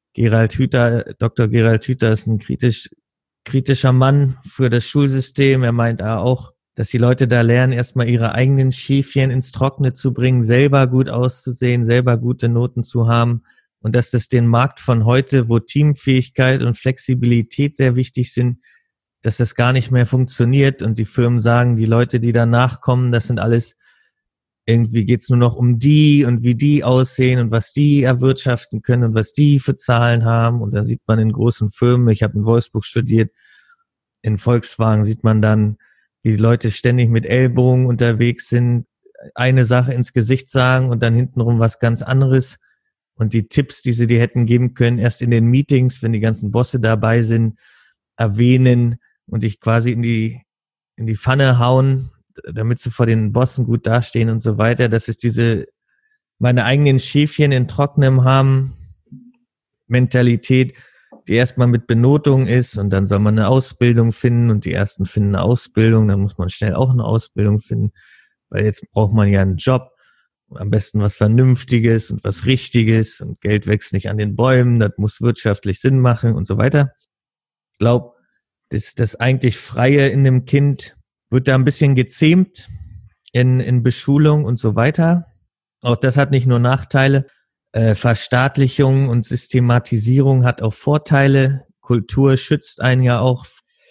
Speaker 1: Dr. Gerald Hüther ist ein kritischer Mann für das Schulsystem. Er meint auch, dass die Leute da lernen, erstmal ihre eigenen Schäfchen ins Trockene zu bringen, selber gut auszusehen, selber gute Noten zu haben und dass das den Markt von heute, wo Teamfähigkeit und Flexibilität sehr wichtig sind, dass das gar nicht mehr funktioniert und die Firmen sagen, die Leute, die danach kommen, das sind alles, irgendwie geht's nur noch um die und wie die aussehen und was die erwirtschaften können und was die für Zahlen haben. Und dann sieht man in großen Firmen, ich habe in Wolfsburg studiert, in Volkswagen sieht man dann, wie die Leute ständig mit Ellbogen unterwegs sind, eine Sache ins Gesicht sagen und dann hintenrum was ganz anderes. Und die Tipps, die sie dir hätten geben können, erst in den Meetings, wenn die ganzen Bosse dabei sind, erwähnen und dich quasi in die Pfanne hauen, damit sie vor den Bossen gut dastehen und so weiter. Das ist diese meine eigenen Schäfchen in Trockenem haben Mentalität, die erstmal mit Benotung ist und dann soll man eine Ausbildung finden und die ersten finden eine Ausbildung, dann muss man schnell auch eine Ausbildung finden, weil jetzt braucht man ja einen Job, am besten was Vernünftiges und was Richtiges und Geld wächst nicht an den Bäumen, das muss wirtschaftlich Sinn machen und so weiter. Ich glaube, das eigentlich Freie in dem Kind wird da ein bisschen gezähmt in Beschulung und so weiter. Auch das hat nicht nur Nachteile. Verstaatlichung und Systematisierung hat auch Vorteile. Kultur schützt einen ja auch.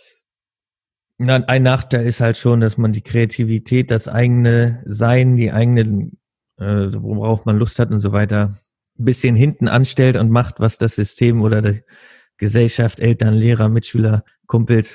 Speaker 1: Ein Nachteil ist halt schon, dass man die Kreativität, das eigene Sein, die eigene, worauf man Lust hat und so weiter, ein bisschen hinten anstellt und macht, was das System oder die Gesellschaft, Eltern, Lehrer, Mitschüler, Kumpels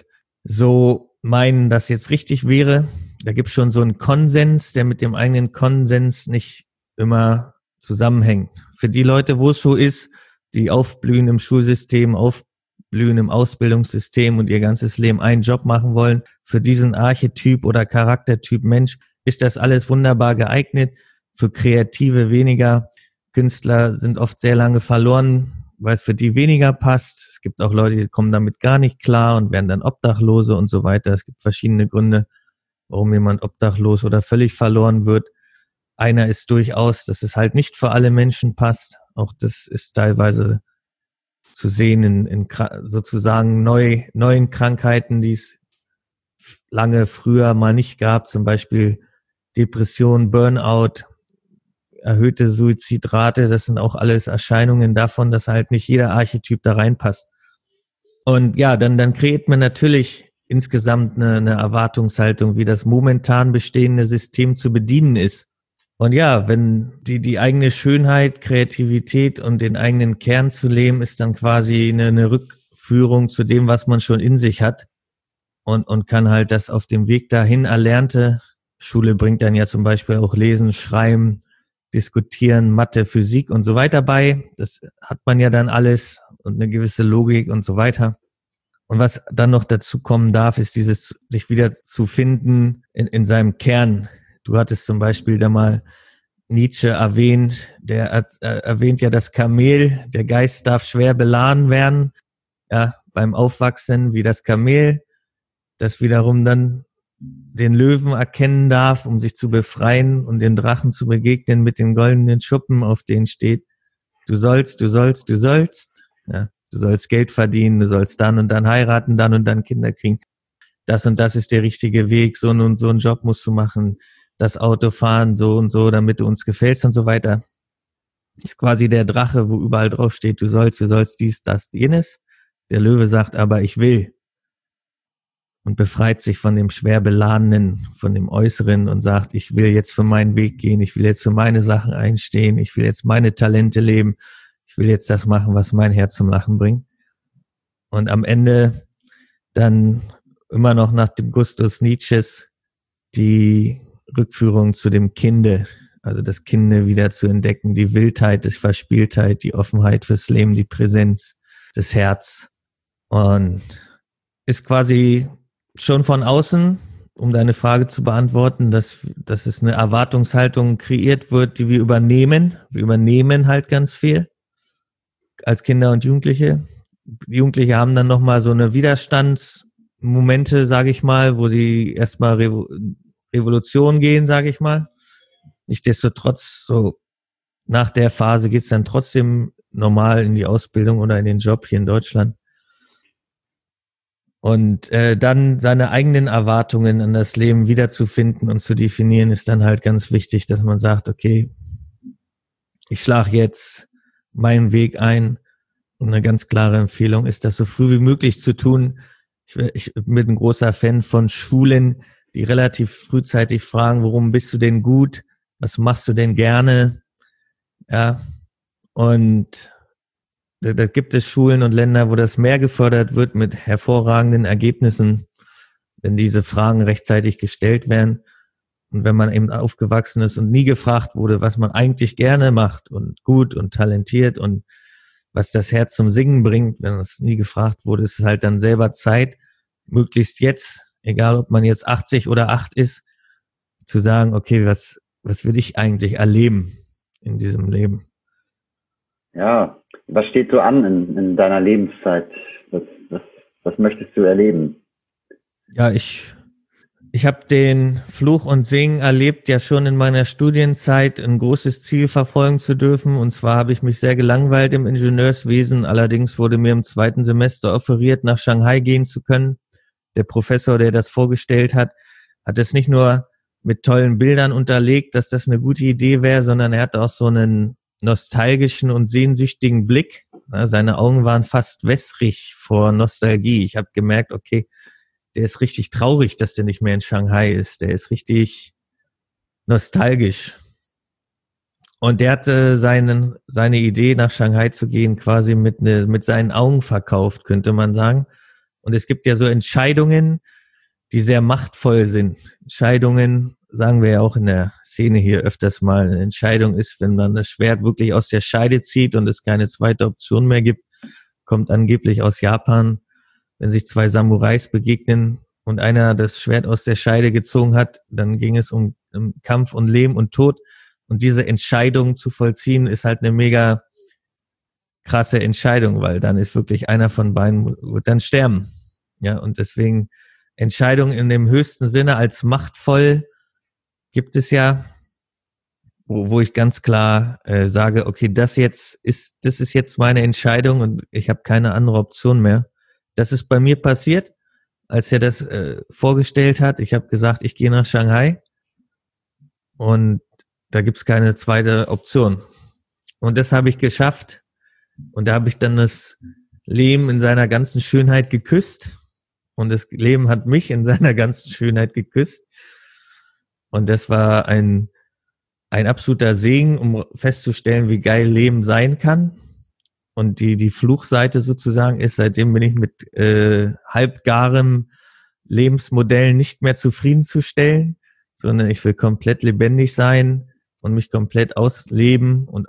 Speaker 1: so meinen, dass jetzt richtig wäre. Da gibt es schon so einen Konsens, der mit dem eigenen Konsens nicht immer zusammenhängt. Für die Leute, wo es so ist, die aufblühen im Schulsystem, aufblühen im Ausbildungssystem und ihr ganzes Leben einen Job machen wollen, für diesen Archetyp oder Charaktertyp Mensch ist das alles wunderbar geeignet. Für Kreative weniger. Künstler sind oft sehr lange verloren, weil es für die weniger passt. Es gibt auch Leute, die kommen damit gar nicht klar und werden dann Obdachlose und so weiter. Es gibt verschiedene Gründe, warum jemand obdachlos oder völlig verloren wird. Einer ist durchaus, dass es halt nicht für alle Menschen passt. Auch das ist teilweise zu sehen in sozusagen neuen Krankheiten, die es lange früher mal nicht gab. Zum Beispiel Depression, Burnout, erhöhte Suizidrate. Das sind auch alles Erscheinungen davon, dass halt nicht jeder Archetyp da reinpasst. Und ja, dann kreiert man natürlich insgesamt eine Erwartungshaltung, wie das momentan bestehende System zu bedienen ist. Und ja, wenn die eigene Schönheit, Kreativität und den eigenen Kern zu leben, ist dann quasi eine Rückführung zu dem, was man schon in sich hat und kann halt das auf dem Weg dahin Erlernte. Schule bringt dann ja zum Beispiel auch Lesen, Schreiben, Diskutieren, Mathe, Physik und so weiter bei. Das hat man ja dann alles und eine gewisse Logik und so weiter. Und was dann noch dazu kommen darf, ist dieses sich wieder zu finden in seinem Kern. Du hattest zum Beispiel da mal Nietzsche erwähnt, der erwähnt ja das Kamel, der Geist darf schwer beladen werden, ja, beim Aufwachsen wie das Kamel, das wiederum dann den Löwen erkennen darf, um sich zu befreien und den Drachen zu begegnen mit den goldenen Schuppen, auf denen steht, du sollst, ja, du sollst Geld verdienen, du sollst dann und dann heiraten, dann und dann Kinder kriegen. Das und das ist der richtige Weg, so und so einen Job musst du machen, das Auto fahren, so und so, damit du uns gefällst und so weiter. Ist quasi der Drache, wo überall drauf steht, du sollst dies, das, jenes. Der Löwe sagt aber, ich will. Und befreit sich von dem schwer beladenen, von dem Äußeren und sagt, ich will jetzt für meinen Weg gehen, ich will jetzt für meine Sachen einstehen, ich will jetzt meine Talente leben, ich will jetzt das machen, was mein Herz zum Lachen bringt. Und am Ende dann immer noch nach dem Gustus Nietzsches die Rückführung zu dem Kinde, also das Kinde wieder zu entdecken, die Wildheit, die Verspieltheit, die Offenheit fürs Leben, die Präsenz, das Herz. Und ist quasi schon von außen, um deine Frage zu beantworten, dass es eine Erwartungshaltung kreiert wird, die wir übernehmen. Wir übernehmen halt ganz viel als Kinder und Jugendliche. Die Jugendliche haben dann nochmal so eine Widerstandsmomente, sage ich mal, wo sie erstmal Revolution gehen, sage ich mal. Nichtsdestotrotz, so nach der Phase geht's dann trotzdem normal in die Ausbildung oder in den Job hier in Deutschland. Und dann seine eigenen Erwartungen an das Leben wiederzufinden und zu definieren, ist dann halt ganz wichtig, dass man sagt, okay, ich schlage jetzt meinen Weg ein. Und eine ganz klare Empfehlung ist, das so früh wie möglich zu tun. Ich bin ein großer Fan von Schulen, die relativ frühzeitig fragen, worum bist du denn gut? Was machst du denn gerne? Ja, und da gibt es Schulen und Länder, wo das mehr gefördert wird mit hervorragenden Ergebnissen, wenn diese Fragen rechtzeitig gestellt werden. Und wenn man eben aufgewachsen ist und nie gefragt wurde, was man eigentlich gerne macht und gut und talentiert und was das Herz zum Singen bringt, wenn es nie gefragt wurde, ist es halt dann selber Zeit, möglichst jetzt, egal ob man jetzt 80 oder 8 ist, zu sagen, okay, was will ich eigentlich erleben in diesem Leben?
Speaker 2: Ja, was steht so an in deiner Lebenszeit? Was möchtest du erleben?
Speaker 1: Ja, ich habe den Fluch und Segen erlebt, ja schon in meiner Studienzeit ein großes Ziel verfolgen zu dürfen. Und zwar habe ich mich sehr gelangweilt im Ingenieurswesen. Allerdings wurde mir im 2. Semester offeriert, nach Shanghai gehen zu können. Der Professor, der das vorgestellt hat es nicht nur mit tollen Bildern unterlegt, dass das eine gute Idee wäre, sondern er hatte auch so einen nostalgischen und sehnsüchtigen Blick. Seine Augen waren fast wässrig vor Nostalgie. Ich habe gemerkt, okay, der ist richtig traurig, dass der nicht mehr in Shanghai ist. Der ist richtig nostalgisch. Und der hatte seine Idee, nach Shanghai zu gehen, quasi mit seinen Augen verkauft, könnte man sagen. Und es gibt ja so Entscheidungen, die sehr machtvoll sind. Entscheidungen, sagen wir ja auch in der Szene hier öfters mal, eine Entscheidung ist, wenn man das Schwert wirklich aus der Scheide zieht und es keine zweite Option mehr gibt, kommt angeblich aus Japan, wenn sich 2 Samurais begegnen und einer das Schwert aus der Scheide gezogen hat, dann ging es um Kampf und Leben und Tod. Und diese Entscheidung zu vollziehen, ist halt eine mega krasse Entscheidung, weil dann ist wirklich einer von beiden wird dann sterben. Ja, und deswegen Entscheidung in dem höchsten Sinne als machtvoll gibt es ja, wo ich ganz klar sage, okay, das ist jetzt meine Entscheidung und ich habe keine andere Option mehr. Das ist bei mir passiert, als er das vorgestellt hat. Ich habe gesagt, ich gehe nach Shanghai und da gibt's keine zweite Option. Und das habe ich geschafft. Und da habe ich dann das Leben in seiner ganzen Schönheit geküsst. Und das Leben hat mich in seiner ganzen Schönheit geküsst. Und das war ein absoluter Segen, um festzustellen, wie geil Leben sein kann. Und die Fluchseite sozusagen ist, seitdem bin ich mit halbgarem Lebensmodell nicht mehr zufriedenzustellen, sondern ich will komplett lebendig sein und mich komplett ausleben und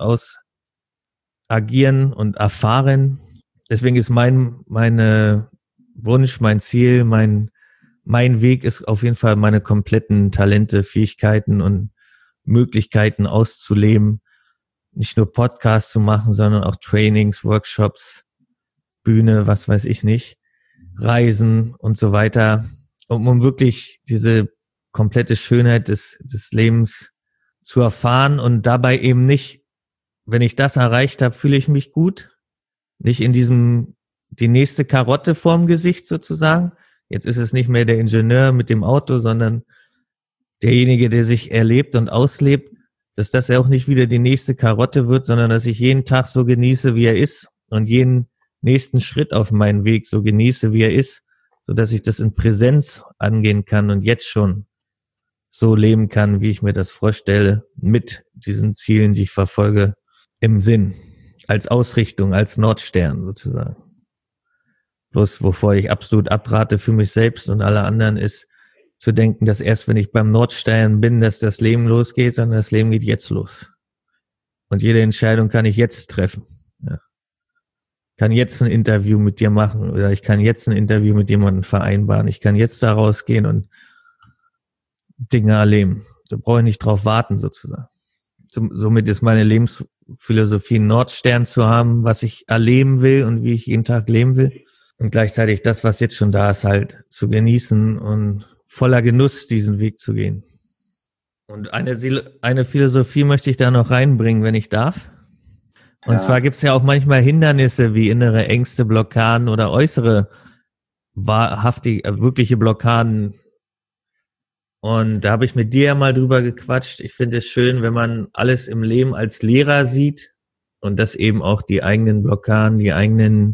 Speaker 1: ausagieren und erfahren. Deswegen ist mein Wunsch, mein Ziel, mein Weg ist auf jeden Fall, meine kompletten Talente, Fähigkeiten und Möglichkeiten auszuleben. Nicht nur Podcasts zu machen, sondern auch Trainings, Workshops, Bühne, was weiß ich nicht, Reisen und so weiter, um wirklich diese komplette Schönheit des Lebens zu erfahren und dabei eben nicht, wenn ich das erreicht habe, fühle ich mich gut, nicht in die nächste Karotte vorm Gesicht sozusagen. Jetzt ist es nicht mehr der Ingenieur mit dem Auto, sondern derjenige, der sich erlebt und auslebt, dass das ja auch nicht wieder die nächste Karotte wird, sondern dass ich jeden Tag so genieße, wie er ist und jeden nächsten Schritt auf meinen Weg so genieße, wie er ist, so dass ich das in Präsenz angehen kann und jetzt schon so leben kann, wie ich mir das vorstelle, mit diesen Zielen, die ich verfolge, im Sinn, als Ausrichtung, als Nordstern sozusagen. Bloß wovor ich absolut abrate für mich selbst und alle anderen ist, zu denken, dass erst wenn ich beim Nordstern bin, dass das Leben losgeht, sondern das Leben geht jetzt los. Und jede Entscheidung kann ich jetzt treffen. Ja. Kann jetzt ein Interview mit dir machen oder ich kann jetzt ein Interview mit jemandem vereinbaren. Ich kann jetzt da rausgehen und Dinge erleben. Da brauche ich nicht drauf warten sozusagen. Somit ist meine Lebensphilosophie, einen Nordstern zu haben, was ich erleben will und wie ich jeden Tag leben will. Und gleichzeitig das, was jetzt schon da ist, halt zu genießen und voller Genuss diesen Weg zu gehen. Und eine Philosophie möchte ich da noch reinbringen, wenn ich darf. Und zwar gibt es ja auch manchmal Hindernisse wie innere Ängste, Blockaden oder äußere wirkliche Blockaden. Und da habe ich mit dir ja mal drüber gequatscht. Ich finde es schön, wenn man alles im Leben als Lehrer sieht und dass eben auch die eigenen Blockaden, die eigenen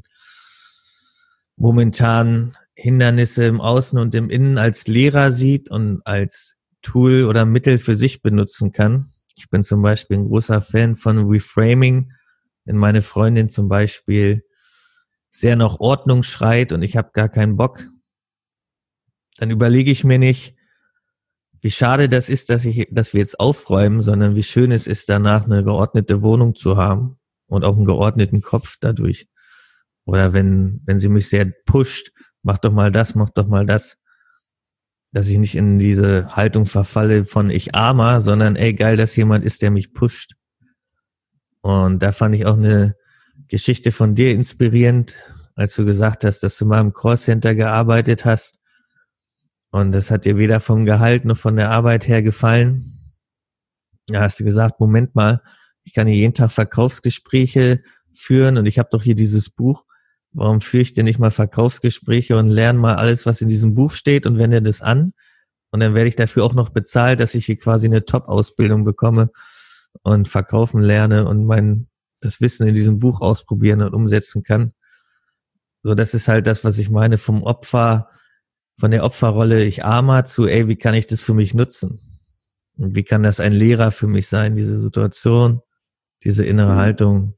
Speaker 1: momentanen Hindernisse im Außen und im Innen als Lehrer sieht und als Tool oder Mittel für sich benutzen kann. Ich bin zum Beispiel ein großer Fan von Reframing, wenn meine Freundin zum Beispiel sehr nach Ordnung schreit und ich habe gar keinen Bock, dann überlege ich mir nicht, wie schade das ist, dass wir jetzt aufräumen, sondern wie schön es ist, danach eine geordnete Wohnung zu haben und auch einen geordneten Kopf dadurch. Oder wenn sie mich sehr pusht, mach doch mal das, dass ich nicht in diese Haltung verfalle von ich Armer, sondern ey, geil, dass jemand ist, der mich pusht. Und da fand ich auch eine Geschichte von dir inspirierend, als du gesagt hast, dass du mal im Callcenter gearbeitet hast. Und das hat dir weder vom Gehalt noch von der Arbeit her gefallen. Da hast du gesagt, Moment mal, ich kann hier jeden Tag Verkaufsgespräche führen und ich habe doch hier dieses Buch. Warum führe ich denn nicht mal Verkaufsgespräche und lerne mal alles, was in diesem Buch steht und wende das an? Und dann werde ich dafür auch noch bezahlt, dass ich hier quasi eine Top-Ausbildung bekomme und verkaufen lerne und das Wissen in diesem Buch ausprobieren und umsetzen kann. So, das ist halt das, was ich meine, von der Opferrolle ich Armer zu, ey, wie kann ich das für mich nutzen? Und wie kann das ein Lehrer für mich sein, diese Situation, diese innere Haltung?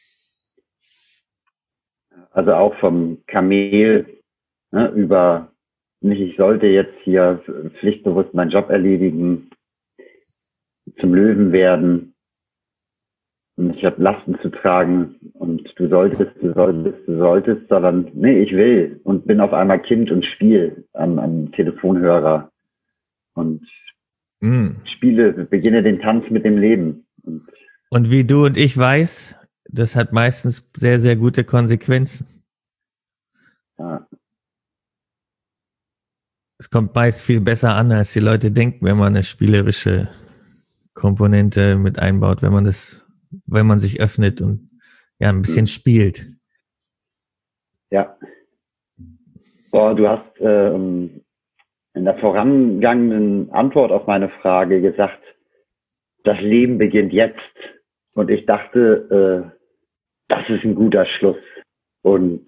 Speaker 2: Also auch vom Kamel, ne, über nicht, ich sollte jetzt hier pflichtbewusst meinen Job erledigen, zum Löwen werden und ich habe Lasten zu tragen und du solltest, sondern nee, ich will und bin auf einmal Kind und spiel am Telefonhörer und beginne den Tanz mit dem Leben.
Speaker 1: Und wie du und ich weiß, das hat meistens sehr, sehr gute Konsequenzen.
Speaker 2: Ja.
Speaker 1: Es kommt meist viel besser an, als die Leute denken, wenn man eine spielerische Komponente mit einbaut, wenn man sich öffnet und ja ein bisschen spielt.
Speaker 2: Ja. Boah, du hast in der vorangegangenen Antwort auf meine Frage gesagt, das Leben beginnt jetzt. Und ich dachte, das ist ein guter Schluss. Und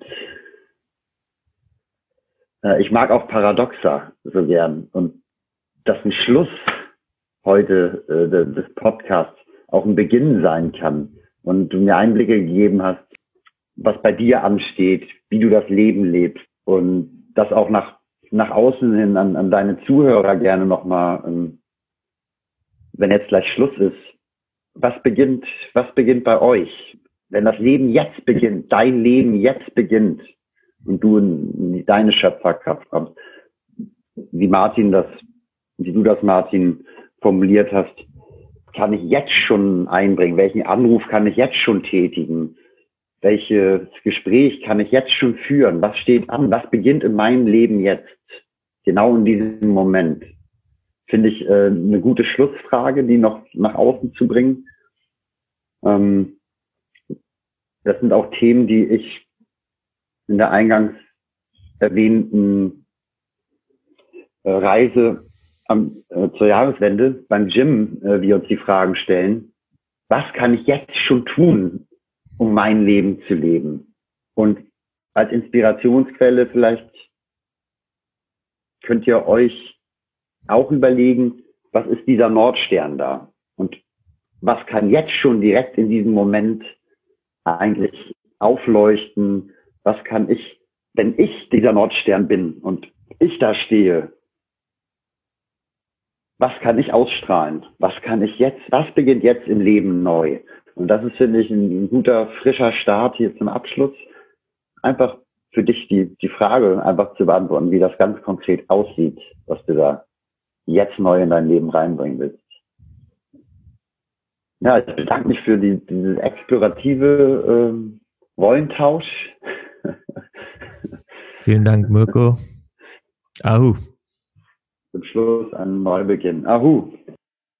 Speaker 2: ich mag auch Paradoxa so gern. Und dass ein Schluss heute des Podcasts auch ein Beginn sein kann. Und du mir Einblicke gegeben hast, was bei dir ansteht, wie du das Leben lebst. Und das auch nach außen hin an deine Zuhörer gerne nochmal, wenn jetzt gleich Schluss ist, was beginnt bei euch? Wenn das Leben jetzt beginnt, dein Leben jetzt beginnt und du in deine Schöpferkraft kommst, wie du das, Martin, formuliert hast, kann ich jetzt schon einbringen? Welchen Anruf kann ich jetzt schon tätigen? Welches Gespräch kann ich jetzt schon führen? Was steht an? Was beginnt in meinem Leben jetzt? Genau in diesem Moment. Finde ich eine gute Schlussfrage, die noch nach außen zu bringen. Das sind auch Themen, die ich in der eingangs erwähnten Reise zur Jahreswende beim Gym, wir uns die Fragen stellen, was kann ich jetzt schon tun, um mein Leben zu leben? Und als Inspirationsquelle vielleicht könnt ihr euch auch überlegen, was ist dieser Nordstern da? Und was kann jetzt schon direkt in diesem Moment eigentlich aufleuchten? Was kann ich, wenn ich dieser Nordstern bin und ich da stehe, was kann ich ausstrahlen? Was beginnt jetzt im Leben neu? Und das ist, finde ich, ein guter, frischer Start hier zum Abschluss. Einfach für dich die Frage einfach zu beantworten, wie das ganz konkret aussieht, was du da jetzt neu in dein Leben reinbringen willst. Ja, ich bedanke mich für diese explorative Rollentausch.
Speaker 1: Vielen Dank, Mirko. Ahu.
Speaker 2: Zum Schluss ein Neubeginn. Ahu.